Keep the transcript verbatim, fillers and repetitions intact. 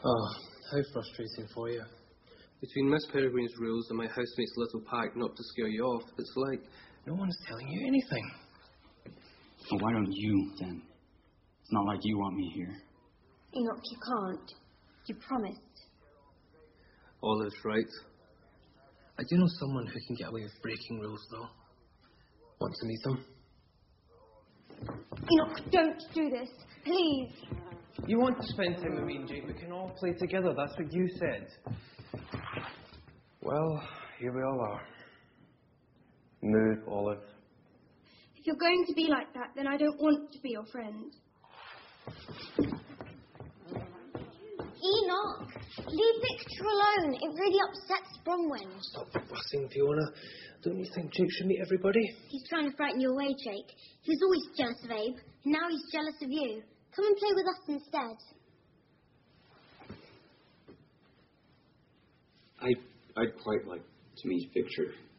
Oh, how frustrating for you. Between Miss Peregrine's rules and my housemate's little pack not to scare you off, it's like no one's telling you anything. Well, why don't you, then? It's not like you want me here. Enoch, you can't. You promised. Olive's right. I do know someone who can get away with breaking rules, though. Want to meet them? Enoch, don't do this. Please. You want to spend time with me and Jake? We can all play together. That's what you said. Well, here we all are. Move, Olive. If you're going to be like that, then I don't want to be your friend. Enoch, leave Victor alone. It really upsets Bronwyn. Stop fussing, Fiona. Don't you think Jake should meet everybody? He's trying to frighten you away, Jake. He was always jealous of Abe, and now he's jealous of you. Come and play with us instead. I, I'd quite like to meet Victor.